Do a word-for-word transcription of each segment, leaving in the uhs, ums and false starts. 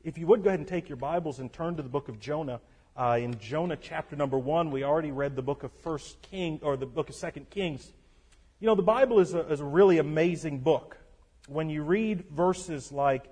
If you would go ahead and take your Bibles and turn to the book of Jonah. Uh, in Jonah chapter number one, we already read the book of First King or the book of Second Kings. You know, the Bible is a, is a really amazing book. When you read verses like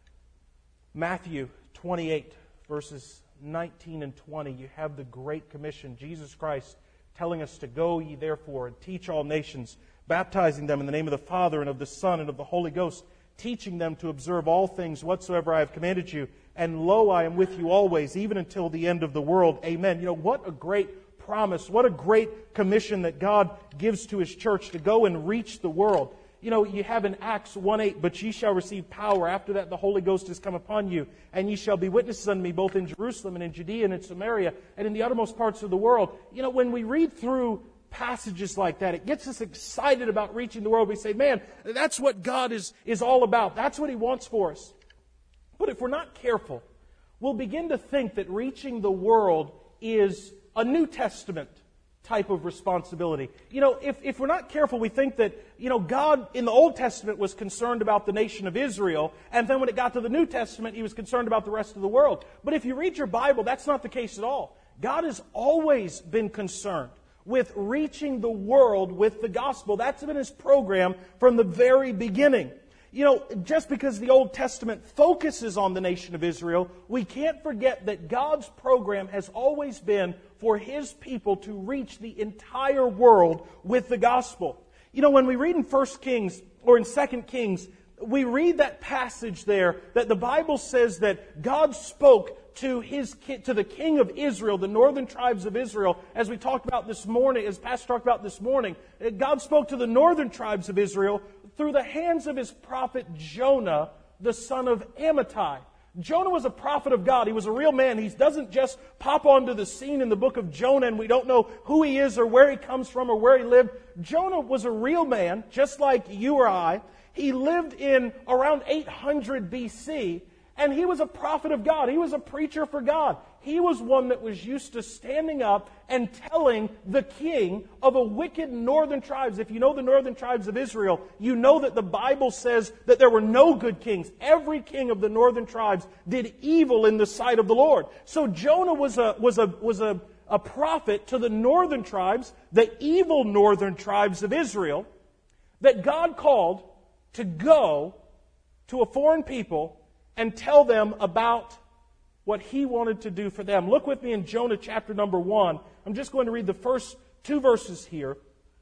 Matthew twenty-eight, verses nineteen and twenty, you have the Great Commission, Jesus Christ telling us to go ye therefore and teach all nations, baptizing them in the name of the Father and of the Son and of the Holy Ghost, teaching them to observe all things whatsoever I have commanded you. And lo, I am with you always, even until the end of the world. Amen. You know, what a great promise. What a great commission that God gives to His church to go and reach the world. You know, you have in Acts one eight, but ye shall receive power. After that the Holy Ghost is come upon you. And ye shall be witnesses unto me both in Jerusalem and in Judea and in Samaria and in the uttermost parts of the world. You know, when we read through passages like that, it gets us excited about reaching the world. We say, man, that's what God is, is all about. That's what He wants for us. But if we're not careful, we'll begin to think that reaching the world is a New Testament type of responsibility. You know, if, if we're not careful, we think that, you know, God in the Old Testament was concerned about the nation of Israel, and then when it got to the New Testament, He was concerned about the rest of the world. But if you read your Bible, that's not the case at all. God has always been concerned with reaching the world with the gospel. That's been His program from the very beginning. You know, just because the Old Testament focuses on the nation of Israel, we can't forget that God's program has always been for His people to reach the entire world with the gospel. You know, when we read in First Kings or in Second Kings, we read that passage there that the Bible says that God spoke to his to the king of Israel, the northern tribes of Israel, as we talked about this morning, as Pastor talked about this morning. God spoke to the northern tribes of Israel through the hands of His prophet Jonah, the son of Amittai. Jonah was a prophet of God. He was a real man. He doesn't just pop onto the scene in the book of Jonah and we don't know who he is or where he comes from or where he lived. Jonah was a real man, just like you or I. He lived in around eight hundred B C, and he was a prophet of God. He was a preacher for God. He was one that was used to standing up and telling the king of a wicked northern tribes. If you know the northern tribes of Israel, you know that the Bible says that there were no good kings. Every king of the northern tribes did evil in the sight of the Lord. So Jonah was a was a was a, a prophet to the northern tribes, the evil northern tribes of Israel, that God called to go to a foreign people and tell them about what He wanted to do for them. Look with me in Jonah chapter number one. I'm just going to read the first two verses here.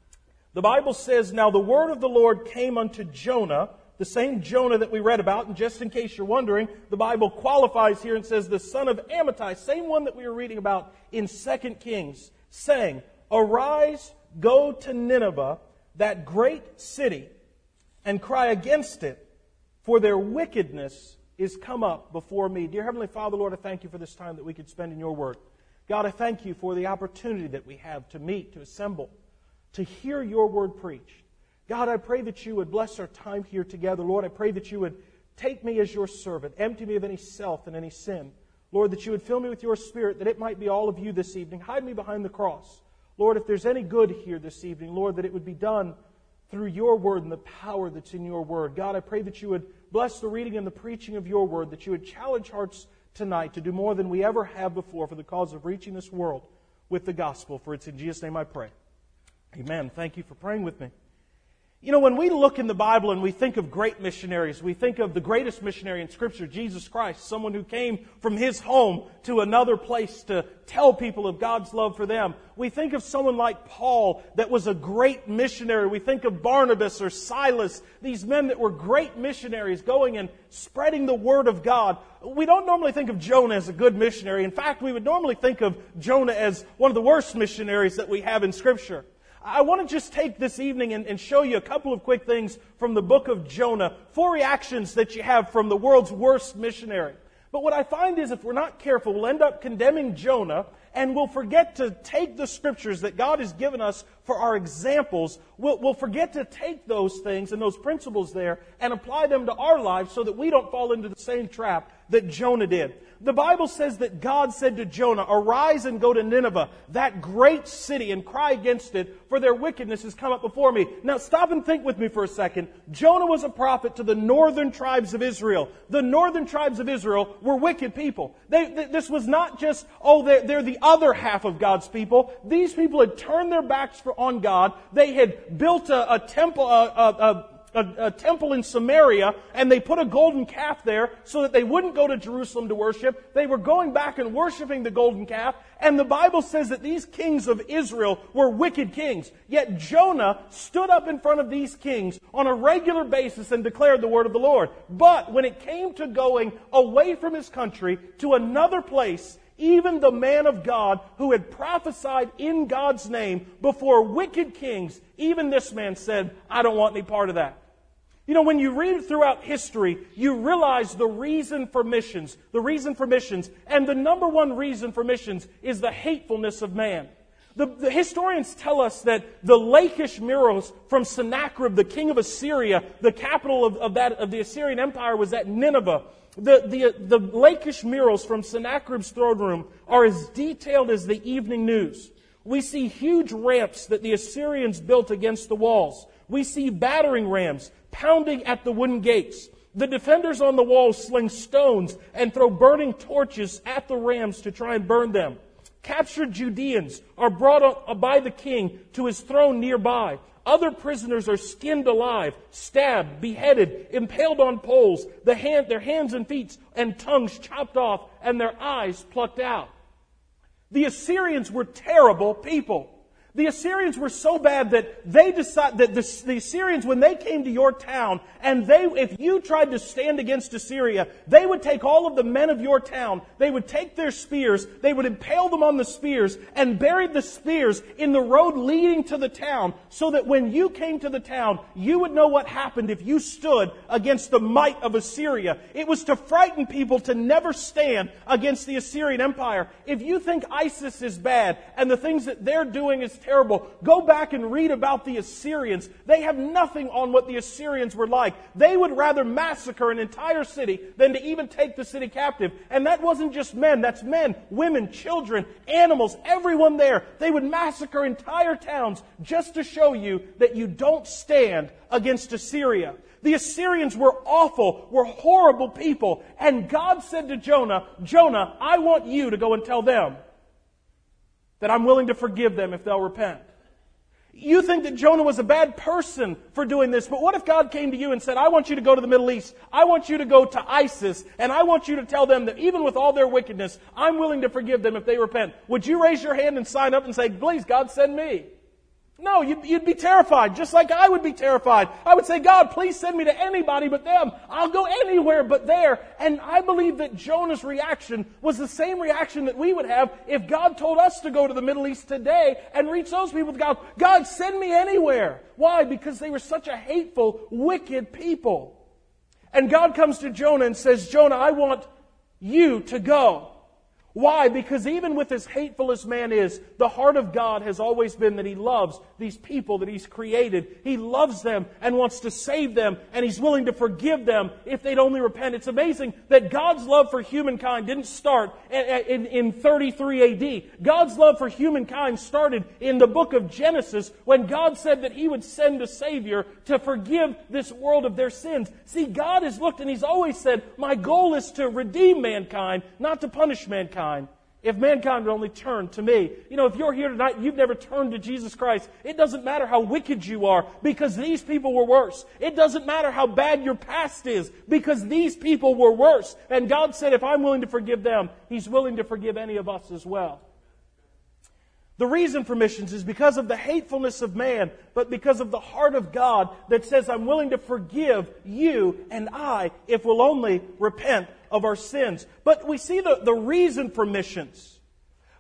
The Bible says, "Now the word of the Lord came unto Jonah," the same Jonah that we read about, and just in case you're wondering, the Bible qualifies here and says, "the son of Amittai," same one that we were reading about in Second Kings, saying, "Arise, go to Nineveh, that great city, and cry against it, for their wickedness is come up before me." Dear Heavenly Father, Lord, I thank You for this time that we could spend in Your Word. God, I thank You for the opportunity that we have to meet, to assemble, to hear Your Word preached. God, I pray that You would bless our time here together. Lord, I pray that You would take me as Your servant, empty me of any self and any sin. Lord, that You would fill me with Your Spirit, that it might be all of You this evening. Hide me behind the cross. Lord, if there's any good here this evening, Lord, that it would be done through Your Word and the power that's in Your Word. God, I pray that You would bless the reading and the preaching of Your Word, that You would challenge hearts tonight to do more than we ever have before for the cause of reaching this world with the gospel. For it's in Jesus' name I pray. Amen. Thank you for praying with me. You know, when we look in the Bible and we think of great missionaries, we think of the greatest missionary in Scripture, Jesus Christ, someone who came from His home to another place to tell people of God's love for them. We think of someone like Paul that was a great missionary. We think of Barnabas or Silas, these men that were great missionaries going and spreading the Word of God. We don't normally think of Jonah as a good missionary. In fact, we would normally think of Jonah as one of the worst missionaries that we have in Scripture. I want to just take this evening and, and show you a couple of quick things from the book of Jonah. Four reactions that you have from the world's worst missionary. But what I find is if we're not careful, we'll end up condemning Jonah and we'll forget to take the Scriptures that God has given us for our examples. We'll, we'll forget to take those things and those principles there and apply them to our lives so that we don't fall into the same trap that Jonah did. The Bible says that God said to Jonah, "Arise and go to Nineveh, that great city, and cry against it, for their wickedness has come up before me." Now stop and think with me for a second. Jonah was a prophet to the northern tribes of Israel. The northern tribes of Israel were wicked people. They, th- this was not just, oh, they're, they're the other half of God's people. These people had turned their backs for, on God. They had built a, a temple, a, a, a A, a temple in Samaria, and they put a golden calf there so that they wouldn't go to Jerusalem to worship. They were going back and worshiping the golden calf, and the Bible says that these kings of Israel were wicked kings. Yet Jonah stood up in front of these kings on a regular basis and declared the word of the Lord. But when it came to going away from his country to another place, even the man of God who had prophesied in God's name before wicked kings, even this man said, "I don't want any part of that." You know, when you read throughout history, you realize the reason for missions, the reason for missions, and the number one reason for missions is the hatefulness of man. The, the historians tell us that the Lachish murals from Sennacherib, the king of Assyria, the capital of, of, that, of the Assyrian Empire was at Nineveh. The, the, the Lachish murals from Sennacherib's throne room are as detailed as the Evening News. We see huge ramps that the Assyrians built against the walls. We see battering rams pounding at the wooden gates. The defenders on the walls sling stones and throw burning torches at the rams to try and burn them. Captured Judeans are brought by the king to his throne nearby. Other prisoners are skinned alive, stabbed, beheaded, impaled on poles, the hand, their hands and feet and tongues chopped off, and their eyes plucked out. The Assyrians were terrible people. The Assyrians were so bad that they decided that the, the Assyrians, when they came to your town, and they, if you tried to stand against Assyria, they would take all of the men of your town, they would take their spears, they would impale them on the spears, and bury the spears in the road leading to the town, so that when you came to the town, you would know what happened if you stood against the might of Assyria. It was to frighten people to never stand against the Assyrian Empire. If you think ISIS is bad, and the things that they're doing is terrible, go back and read about the Assyrians. They have nothing on what the Assyrians were like. They would rather massacre an entire city than to even take the city captive. And that wasn't just men. That's men, women, children, animals, everyone there. They would massacre entire towns just to show you that you don't stand against Assyria. The Assyrians were awful, were horrible people. And God said to Jonah, "Jonah, I want you to go and tell them that I'm willing to forgive them if they'll repent." You think that Jonah was a bad person for doing this, but what if God came to you and said, "I want you to go to the Middle East, I want you to go to ISIS, and I want you to tell them that even with all their wickedness, I'm willing to forgive them if they repent"? Would you raise your hand and sign up and say, "Please, God, send me"? No, you'd, you'd be terrified, just like I would be terrified. I would say, "God, please send me to anybody but them. I'll go anywhere but there." And I believe that Jonah's reaction was the same reaction that we would have if God told us to go to the Middle East today and reach those people with God. God, send me anywhere. Why? Because they were such a hateful, wicked people. And God comes to Jonah and says, "Jonah, I want you to go." Why? Because even with as hateful as man is, the heart of God has always been that He loves these people that He's created. He loves them and wants to save them, and He's willing to forgive them if they'd only repent. It's amazing that God's love for humankind didn't start in, in thirty-three A D. God's love for humankind started in the book of Genesis when God said that He would send a Savior to forgive this world of their sins. See, God has looked and He's always said, my goal is to redeem mankind, not to punish mankind. If mankind would only turn to me. You know, if you're here tonight and you've never turned to Jesus Christ, it doesn't matter how wicked you are, because these people were worse. It doesn't matter how bad your past is, because these people were worse. And God said, if I'm willing to forgive them, He's willing to forgive any of us as well. The reason for missions is because of the hatefulness of man, but because of the heart of God that says, I'm willing to forgive you and I if we'll only repent of our sins. But we see the, the reason for missions.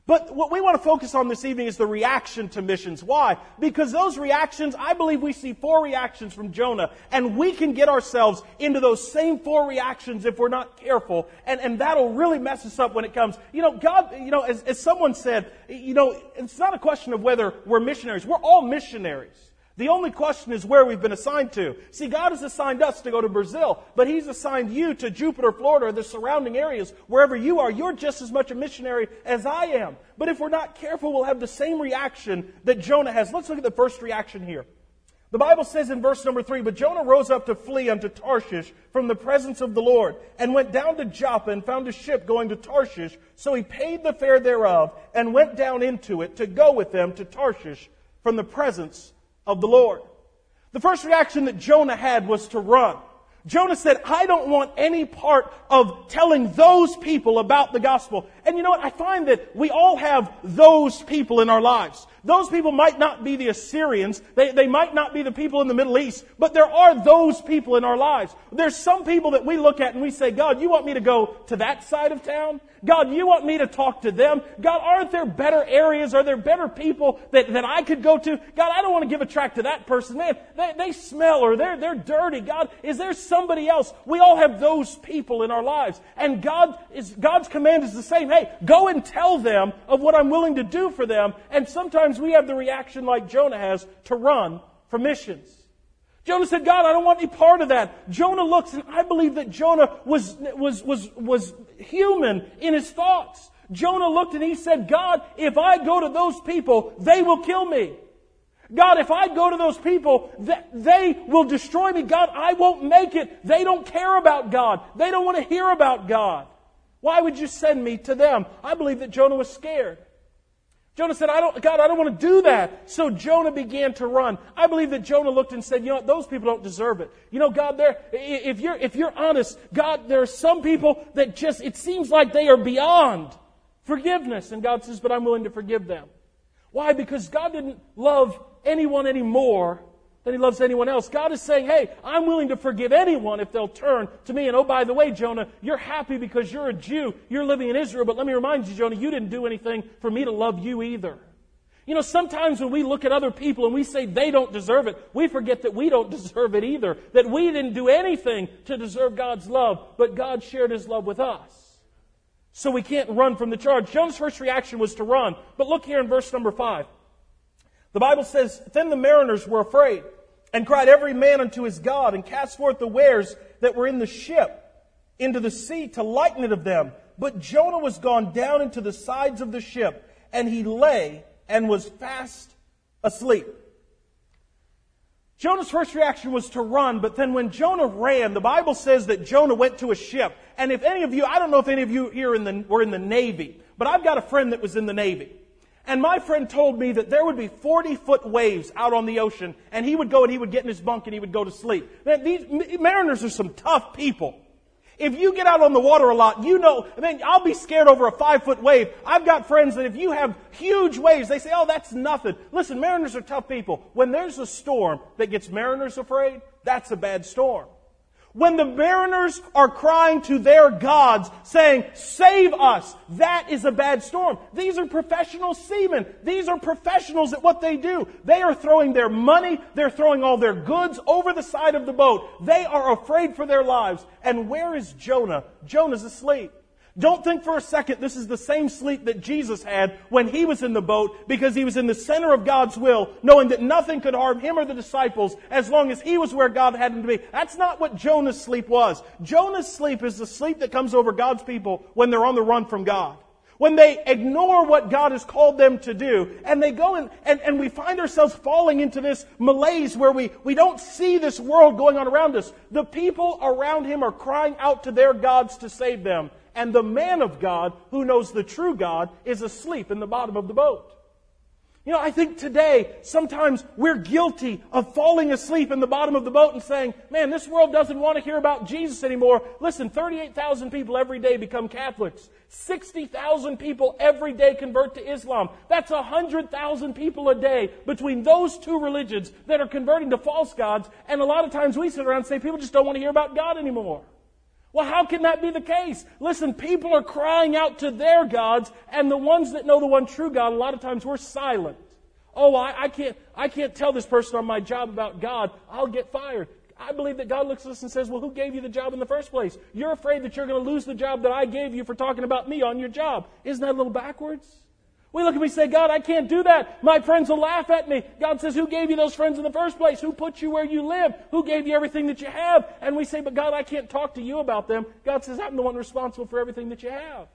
But what we want to focus on this evening is the reaction to missions. Why? Because those reactions, I believe we see four reactions from Jonah, and we can get ourselves into those same four reactions if we're not careful, and, and that'll really mess us up when it comes. You know, God, you know, as, as someone said, you know, it's not a question of whether we're missionaries. We're all missionaries. The only question is where we've been assigned to. See, God has assigned us to go to Brazil, but He's assigned you to Jupiter, Florida, or the surrounding areas. Wherever you are, you're just as much a missionary as I am. But if we're not careful, we'll have the same reaction that Jonah has. Let's look at the first reaction here. The Bible says in verse number three, "But Jonah rose up to flee unto Tarshish from the presence of the Lord, and went down to Joppa, and found a ship going to Tarshish. So he paid the fare thereof, and went down into it to go with them to Tarshish from the presence of the Lord." The first reaction that Jonah had was to run. Jonah said, I don't want any part of telling those people about the gospel. And you know what? I find that we all have those people in our lives. Those people might not be the Assyrians. They, they might not be the people in the Middle East. But there are those people in our lives. There's some people that we look at and we say, God, you want me to go to that side of town? God, you want me to talk to them? God, aren't there better areas? Are there better people that, that I could go to? God, I don't want to give a tract to that person. Man, they, they smell or they're, they're dirty. God, is there somebody else? We all have those people in our lives. And God is, God's command is the same. Hey, go and tell them of what I'm willing to do for them. And sometimes we have the reaction like Jonah has to run from missions. Jonah said, God, I don't want any part of that. Jonah looks, and I believe that Jonah was, was, was, was human in his thoughts. Jonah looked and he said, God, if I go to those people, they will kill me. God, if I go to those people, they will destroy me. God, I won't make it. They don't care about God. They don't want to hear about God. Why would you send me to them? I believe that Jonah was scared. Jonah said, I don't, God, I don't want to do that. So Jonah began to run. I believe that Jonah looked and said, you know what, those people don't deserve it. You know, God, there, if you're, if you're honest, God, there are some people that just, it seems like they are beyond forgiveness. And God says, but I'm willing to forgive them. Why? Because God didn't love anyone any more than He loves anyone else. God is saying, hey, I'm willing to forgive anyone if they'll turn to me. And oh, by the way, Jonah, you're happy because you're a Jew. You're living in Israel. But let me remind you, Jonah, you didn't do anything for me to love you either. You know, sometimes when we look at other people and we say they don't deserve it, we forget that we don't deserve it either. That we didn't do anything to deserve God's love, but God shared His love with us. So we can't run from the charge. Jonah's first reaction was to run. But look here in verse number five. The Bible says, then the mariners were afraid, and cried every man unto his God, and cast forth the wares that were in the ship into the sea to lighten it of them. But Jonah was gone down into the sides of the ship, and he lay and was fast asleep. Jonah's first reaction was to run, but then when Jonah ran, the Bible says that Jonah went to a ship. And if any of you, I don't know if any of you here in the, were in the Navy, but I've got a friend that was in the Navy. And my friend told me that there would be forty-foot waves out on the ocean, and he would go and he would get in his bunk and he would go to sleep. Man, these mariners are some tough people. If you get out on the water a lot, you know, I mean, I'll be scared over a five-foot wave. I've got friends that if you have huge waves, they say, oh, that's nothing. Listen, mariners are tough people. When there's a storm that gets mariners afraid, that's a bad storm. When the mariners are crying to their gods, saying, save us, that is a bad storm. These are professional seamen. These are professionals at what they do. They are throwing their money, they're throwing all their goods over the side of the boat. They are afraid for their lives. And where is Jonah? Jonah's asleep. Don't think for a second this is the same sleep that Jesus had when He was in the boat, because He was in the center of God's will, knowing that nothing could harm Him or the disciples as long as He was where God had Him to be. That's not what Jonah's sleep was. Jonah's sleep is the sleep that comes over God's people when they're on the run from God. When they ignore what God has called them to do, and they go in, and, and we find ourselves falling into this malaise where we, we don't see this world going on around us. The people around him are crying out to their gods to save them. And the man of God, who knows the true God, is asleep in the bottom of the boat. You know, I think today, sometimes we're guilty of falling asleep in the bottom of the boat and saying, man, this world doesn't want to hear about Jesus anymore. Listen, thirty-eight thousand people every day become Catholics. sixty thousand people every day convert to Islam. That's one hundred thousand people a day between those two religions that are converting to false gods. And a lot of times we sit around and say, people just don't want to hear about God anymore. Well, how can that be the case? Listen, people are crying out to their gods, and the ones that know the one true God, a lot of times we're silent. Oh, I, I can't I can't tell this person on my job about God. I'll get fired. I believe that God looks at us and says, well, who gave you the job in the first place? You're afraid that you're going to lose the job that I gave you for talking about me on your job. Isn't that a little backwards? We look at me and say, God, I can't do that. My friends will laugh at me. God says, who gave you those friends in the first place? Who put you where you live? Who gave you everything that you have? And we say, but God, I can't talk to you about them. God says, I'm the one responsible for everything that you have.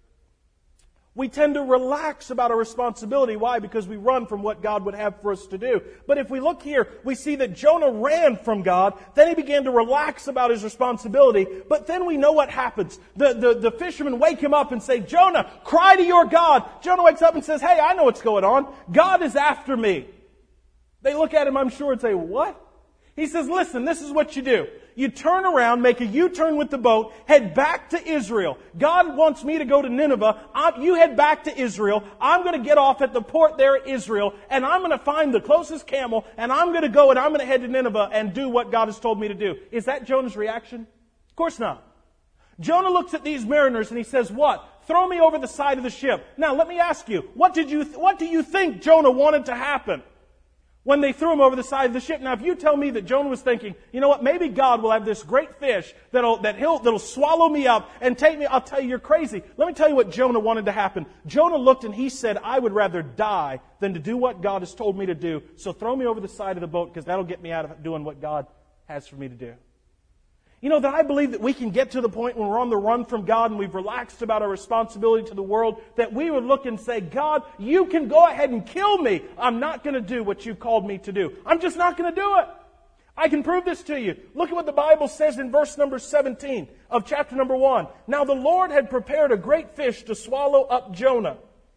We tend to relax about our responsibility. Why? Because we run from what God would have for us to do. But if we look here, we see that Jonah ran from God. Then he began to relax about his responsibility. But then we know what happens. The, the, the fishermen wake him up and say, Jonah, cry to your God. Jonah wakes up and says, hey, I know what's going on. God is after me. They look at him, I'm sure, and say, what? He says, listen, this is what you do. You turn around, make a U-turn with the boat, head back to Israel. God wants me to go to Nineveh. I'm, you head back to Israel. I'm going to get off at the port there at Israel, and I'm going to find the closest camel, and I'm going to go and I'm going to head to Nineveh and do what God has told me to do. Is that Jonah's reaction? Of course not. Jonah looks at these mariners and he says, what? Throw me over the side of the ship. Now, let me ask you, what did you, th- what do you think Jonah wanted to happen when they threw him over the side of the ship? Now, if you tell me that Jonah was thinking, you know what, maybe God will have this great fish that'll, that he'll, that'll swallow me up and take me, I'll tell you, you're crazy. Let me tell you what Jonah wanted to happen. Jonah looked and he said, I would rather die than to do what God has told me to do. So throw me over the side of the boat because that'll get me out of doing what God has for me to do. You know, that I believe that we can get to the point when we're on the run from God and we've relaxed about our responsibility to the world, that we would look and say, God, you can go ahead and kill me. I'm not going to do what you called me to do. I'm just not going to do it. I can prove this to you. Look at what the Bible says in verse number seventeen of chapter number one. Now the Lord had prepared a great fish to swallow up Jonah.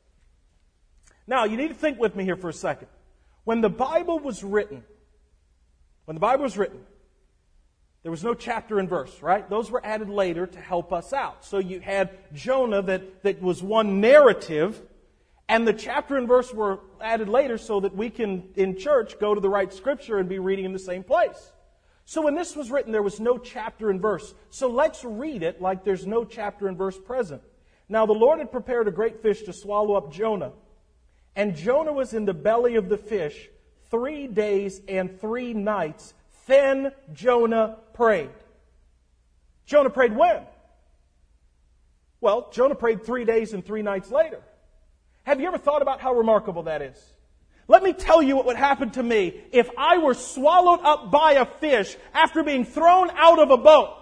Now, you need to think with me here for a second. When the Bible was written, when the Bible was written, there was no chapter and verse, right? Those were added later to help us out. So you had Jonah that, that was one narrative, and the chapter and verse were added later so that we can, in church, go to the right scripture and be reading in the same place. So when this was written, there was no chapter and verse. So let's read it like there's no chapter and verse present. Now the Lord had prepared a great fish to swallow up Jonah. And Jonah was in the belly of the fish three days and three nights. Then Jonah prayed. Jonah prayed when? Well, Jonah prayed three days and three nights later. Have you ever thought about how remarkable that is? Let me tell you what would happen to me if I were swallowed up by a fish after being thrown out of a boat.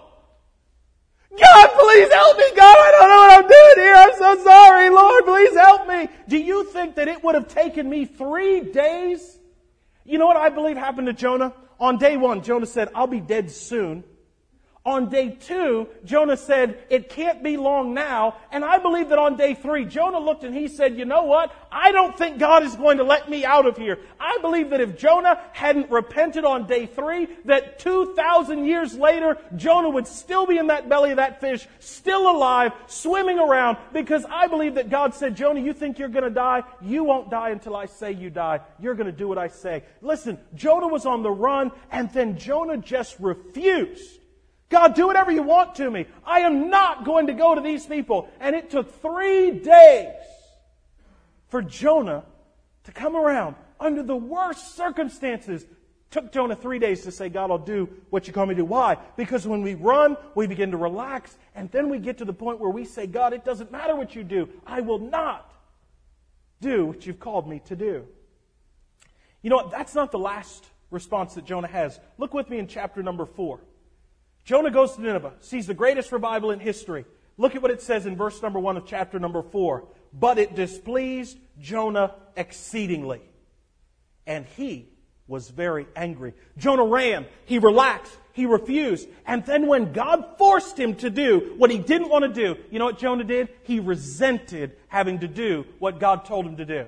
God, please help me. God, I don't know what I'm doing here. I'm so sorry. Lord, please help me. Do you think that it would have taken me three days? You know what I believe happened to Jonah? On day one, Jonah said, I'll be dead soon. On day two, Jonah said, it can't be long now. And I believe that on day three, Jonah looked and he said, you know what? I don't think God is going to let me out of here. I believe that if Jonah hadn't repented on day three, that two thousand years later, Jonah would still be in that belly of that fish, still alive, swimming around, because I believe that God said, Jonah, you think you're going to die? You won't die until I say you die. You're going to do what I say. Listen, Jonah was on the run, and then Jonah just refused. God, do whatever you want to me. I am not going to go to these people. And it took three days for Jonah to come around under the worst circumstances. It took Jonah three days to say, God, I'll do what you call me to do. Why? Because when we run, we begin to relax. And then we get to the point where we say, God, it doesn't matter what you do. I will not do what you've called me to do. You know what? That's not the last response that Jonah has. Look with me in chapter number four. Jonah goes to Nineveh, sees the greatest revival in history. Look at what it says in verse number one of chapter number four. But it displeased Jonah exceedingly, and he was very angry. Jonah ran, he relaxed, he refused. And then when God forced him to do what he didn't want to do, you know what Jonah did? He resented having to do what God told him to do.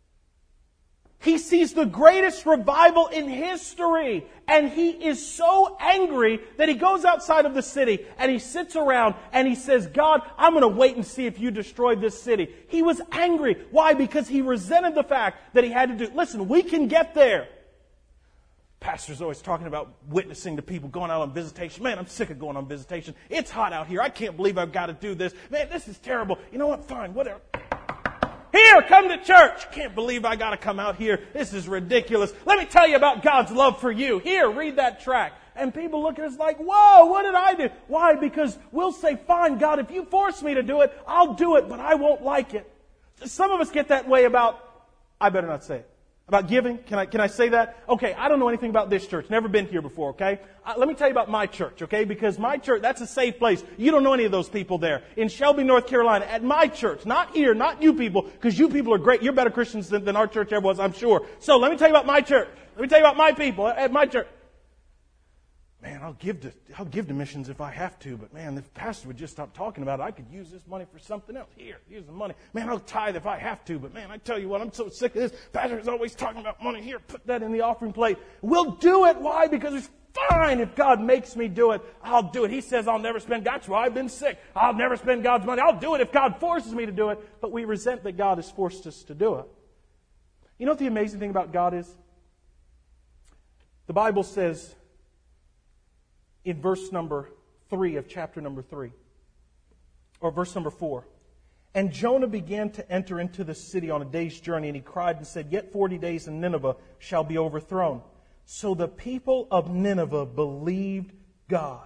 He sees the greatest revival in history, and he is so angry that he goes outside of the city and he sits around and he says, God, I'm going to wait and see if you destroy this city. He was angry. Why? Because he resented the fact that he had to do. Listen, we can get there Pastor's always talking about witnessing to people, going out on visitation. Man, I'm sick of going on visitation. It's hot out here. I can't believe I've got to do this. Man, this is terrible. You know what? Fine, whatever. Here, come to church. Can't believe I got to come out here. This is ridiculous. Let me tell you about God's love for you. Here, read that tract. And people look at us like, whoa, what did I do? Why? Because we'll say, fine, God, if you force me to do it, I'll do it, but I won't like it. Some of us get that way about, I better not say it. About giving? Can I, can I say that? Okay, I don't know anything about this church. Never been here before, okay? Uh, let me tell you about my church, okay? Because my church, that's a safe place. You don't know any of those people there. In Shelby, North Carolina, at my church, not here, not you people, because you people are great. You're better Christians than, than our church ever was, I'm sure. So let me tell you about my church. Let me tell you about my people at my church. Man, I'll give to I'll give to missions if I have to, but man, if the pastor would just stop talking about it, I could use this money for something else. Here, here's the money. Man, I'll tithe if I have to, but man, I tell you what, I'm so sick of this. Pastor is always talking about money. Here, put that in the offering plate. We'll do it. Why? Because it's fine if God makes me do it. I'll do it. He says I'll never spend. That's why I've been sick. I'll never spend God's money. I'll do it if God forces me to do it. But we resent that God has forced us to do it. You know what the amazing thing about God is? The Bible says, in verse number three of chapter number three, or verse number four, and Jonah began to enter into the city on a day's journey, and he cried and said, yet forty days and Nineveh shall be overthrown. So the people of Nineveh believed God.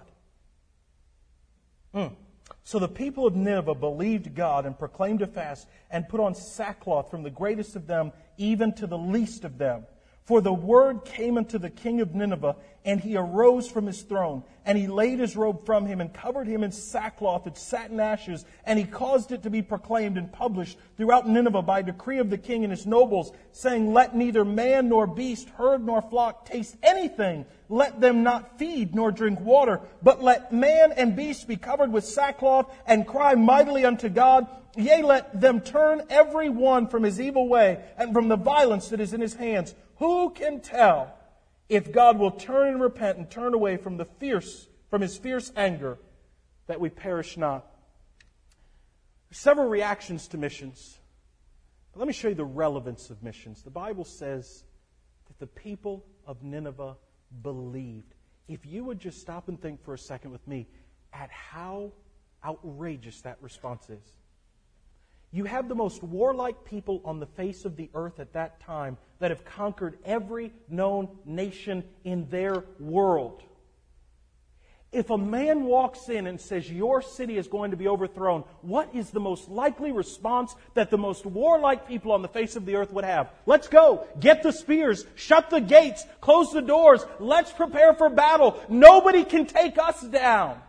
Mm. So the people of Nineveh believed God and proclaimed a fast and put on sackcloth from the greatest of them even to the least of them. For the word came unto the king of Nineveh, and he arose from his throne, and he laid his robe from him, and covered him in sackcloth and satin ashes, and he caused it to be proclaimed and published throughout Nineveh by decree of the king and his nobles, saying, let neither man nor beast, herd nor flock taste anything. Let them not feed nor drink water, but let man and beast be covered with sackcloth, and cry mightily unto God. Yea, let them turn every one from his evil way, and from the violence that is in his hands. Who can tell if God will turn and repent and turn away from the fierce, from his fierce anger, that we perish not? There's several reactions to missions. But let me show you the relevance of missions. The Bible says that the people of Nineveh believed. If you would just stop and think for a second with me at how outrageous that response is. You have the most warlike people on the face of the earth at that time that have conquered every known nation in their world. If a man walks in and says, your city is going to be overthrown, what is the most likely response that the most warlike people on the face of the earth would have? Let's go. Get the spears. Shut the gates. Close the doors. Let's prepare for battle. Nobody can take us down.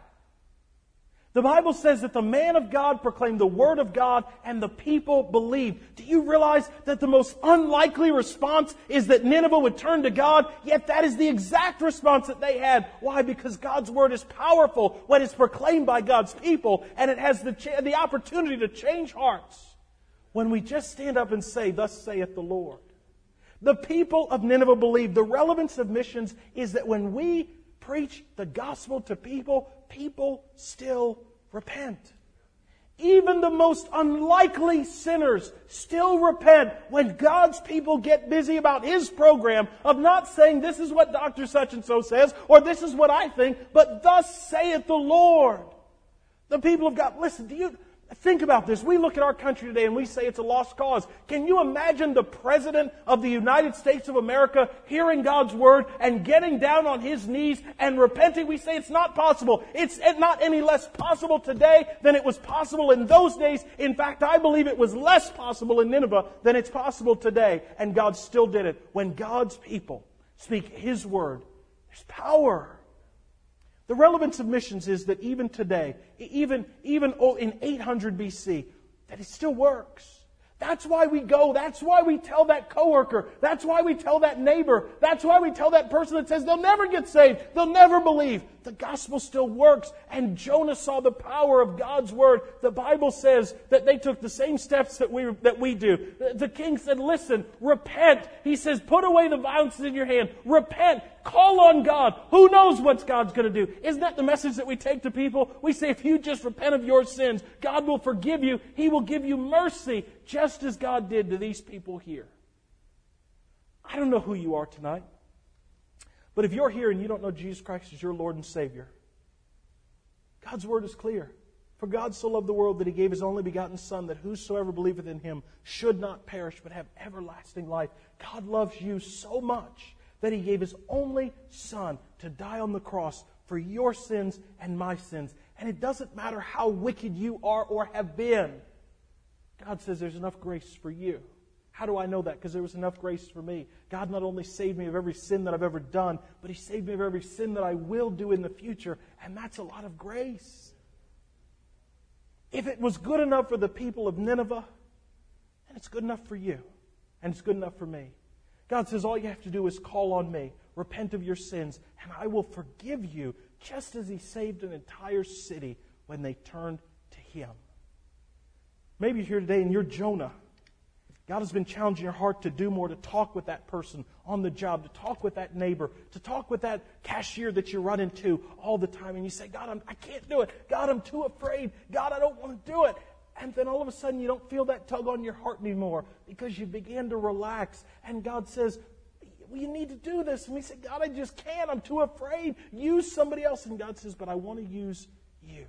The Bible says that the man of God proclaimed the word of God and the people believed. Do you realize that the most unlikely response is that Nineveh would turn to God? Yet that is the exact response that they had. Why? Because God's word is powerful when it's proclaimed by God's people, and it has the, ch- the opportunity to change hearts when we just stand up and say, thus saith the Lord. The people of Nineveh believed. The relevance of missions is that when we preach the gospel to people, people still repent. Even the most unlikely sinners still repent when God's people get busy about His program of not saying this is what Doctor such and so says or this is what I think, but thus saith the Lord. The people of God, listen, do you think about this? We look at our country today and we say it's a lost cause. Can you imagine the President of the United States of America hearing God's word and getting down on his knees and repenting? We say it's not possible. It's not any less possible today than it was possible in those days. In fact, I believe it was less possible in Nineveh than it's possible today. And God still did it. When God's people speak His word, there's power. The relevance of missions is that even today, even, even in eight hundred B C, that it still works. That's why we go. That's why we tell that coworker. That's why we tell that neighbor. That's why we tell that person that says they'll never get saved. They'll never believe. The gospel still works. And Jonah saw the power of God's word. The Bible says that they took the same steps that we, that we do. The king said, listen, repent. He says, put away the violence in your hand. Repent. Call on God. Who knows what God's going to do? Isn't that the message that we take to people? We say, if you just repent of your sins, God will forgive you. He will give you mercy, just as God did to these people here. I don't know who you are tonight. But if you're here and you don't know Jesus Christ as your Lord and Savior, God's Word is clear. For God so loved the world that He gave His only begotten Son, that whosoever believeth in Him should not perish but have everlasting life. God loves you so much that He gave His only Son to die on the cross for your sins and my sins. And it doesn't matter how wicked you are or have been. God says there's enough grace for you. How do I know that? Because there was enough grace for me. God not only saved me of every sin that I've ever done, but He saved me of every sin that I will do in the future. And that's a lot of grace. If it was good enough for the people of Nineveh, then it's good enough for you. And it's good enough for me. God says all you have to do is call on me, repent of your sins, and I will forgive you, just as He saved an entire city when they turned to Him. Maybe you're here today and you're Jonah. God has been challenging your heart to do more, to talk with that person on the job, to talk with that neighbor, to talk with that cashier that you run into all the time. And you say, God, I'm, I can't do it. God, I'm too afraid. God, I don't want to do it. And then all of a sudden you don't feel that tug on your heart anymore because you began to relax. And God says, well, you need to do this. And we say, God, I just can't. I'm too afraid. Use somebody else. And God says, but I want to use you.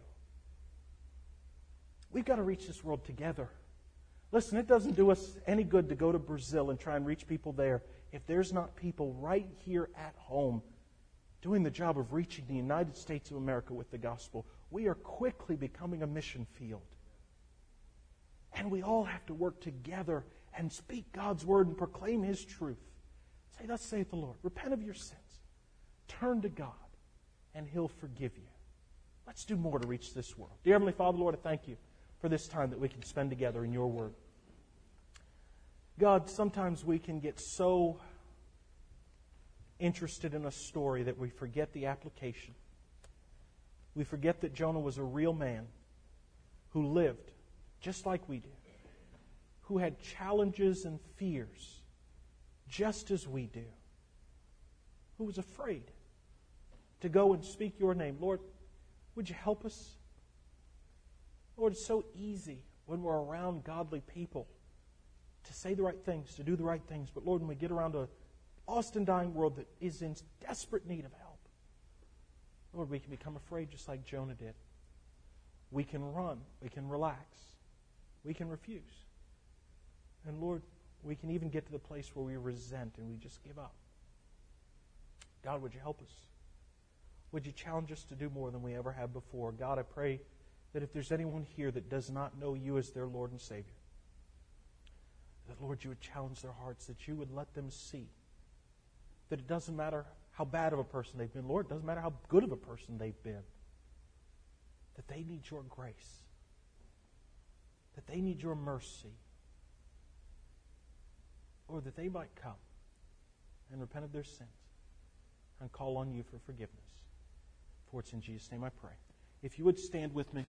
We've got to reach this world together. Listen, it doesn't do us any good to go to Brazil and try and reach people there if there's not people right here at home doing the job of reaching the United States of America with the gospel. We are quickly becoming a mission field. And we all have to work together and speak God's word and proclaim His truth. Say, thus saith the Lord. Repent of your sins. Turn to God, and He'll forgive you. Let's do more to reach this world. Dear Heavenly Father, Lord, I thank you for this time that we can spend together in your word. God, sometimes we can get so interested in a story that we forget the application. We forget that Jonah was a real man who lived just like we do, who had challenges and fears just as we do, who was afraid to go and speak your name. Lord, would you help us? Lord, it's so easy when we're around godly people to say the right things, to do the right things. But Lord, when we get around a lost and dying world that is in desperate need of help, Lord, we can become afraid just like Jonah did. We can run. We can relax. We can refuse. And Lord, we can even get to the place where we resent and we just give up. God, would you help us? Would you challenge us to do more than we ever have before? God, I pray that if there's anyone here that does not know you as their Lord and Savior, that, Lord, you would challenge their hearts, that you would let them see that it doesn't matter how bad of a person they've been, Lord, it doesn't matter how good of a person they've been, that they need your grace, that they need your mercy, or that they might come and repent of their sins and call on you for forgiveness. For it's in Jesus' name I pray. If you would stand with me.